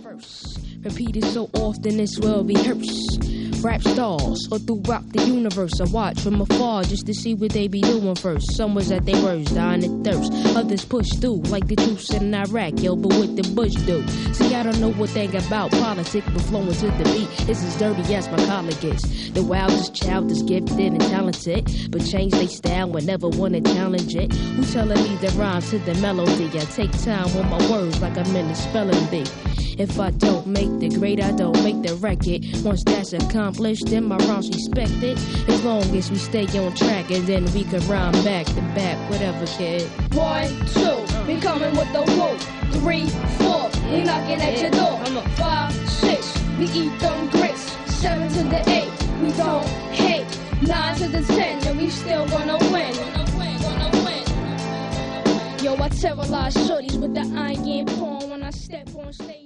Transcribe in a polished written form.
first. Repeated so often it's well rehearsed. Rap stars or throughout the universe, I watch from afar just to see what they be doing first. Some was at their worst, dying of thirst. Others push through like the troops in Iraq, yo, but what the Bush do? See, I don't know a thing about politics, but flowing to the beat is as dirty as my colleague is. The wildest child is gifted and talented, but change they style whenever wanna challenge it. Who telling me the rhyme to the melody? I take time on my words like I'm in the spelling bee. If I don't make the grade, I don't make the record. Once that's accomplished, then my rhymes respected. As long as we stay on track, and then we can rhyme back to back, whatever, kid. 1, 2, we coming with the whoop. 3, 4, we knocking at your door. 5, 6, we eat them grits. 7 to the 8, we don't hate. 9 to the 10, and we still gonna win. Yo, I terrorize shorties with the iron porn when I step on stage.